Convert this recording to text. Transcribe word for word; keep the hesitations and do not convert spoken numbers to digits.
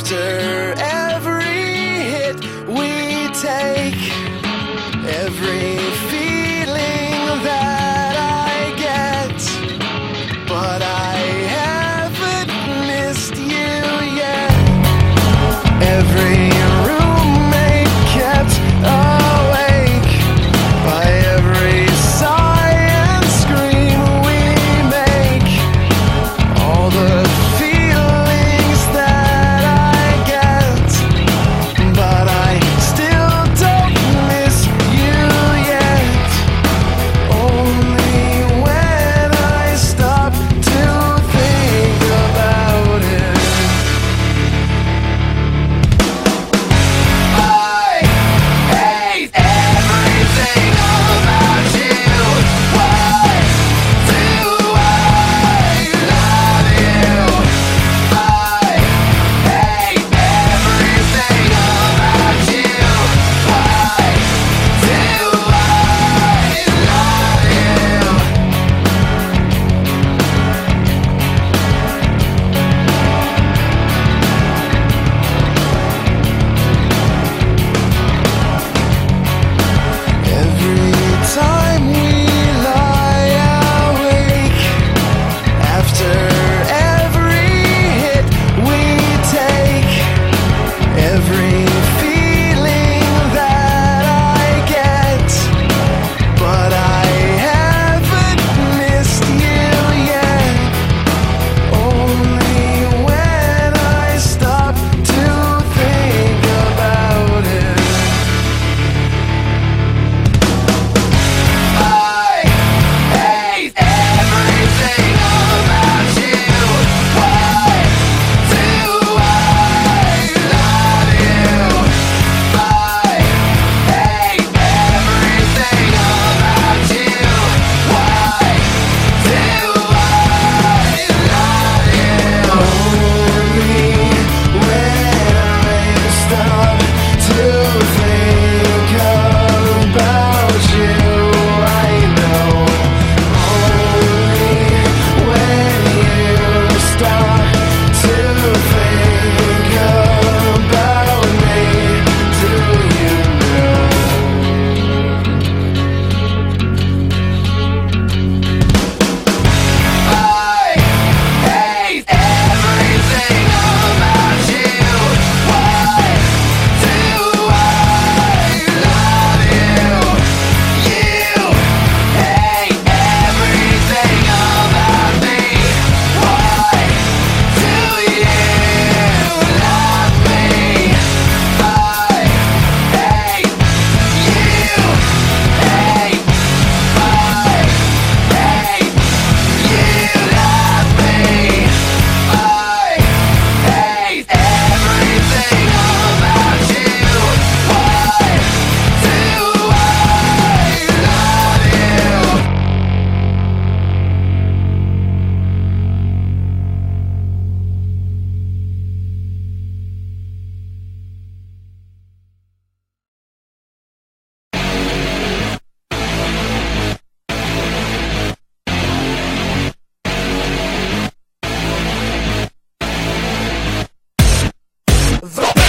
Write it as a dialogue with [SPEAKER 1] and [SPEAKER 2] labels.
[SPEAKER 1] After every hit we take, every feeling that I get, but I haven't missed you yet. Every roommate kept awake by every sigh and scream we make. All the feelings that I get, but I still don't miss you yet. Only when I stop to think about it. I hate everything about you. Why do I love you? I hate everything about you. Why do I love you? Every time we lie awake, after every hit we take, every feeling that I get, but I haven't missed you yet. Only when I stop to think about it. I hate everything about you. Why do I love you? I hate everything about you. Why do I love you? Only when I stop to think about you, I know. Only when you stop to think about me, do you know? I hate everything about you. Why do I love you? You hate everything about me. Why do you love me? I hate you. Hate. I hate you love me. I hate everything about you. Why do I love you? The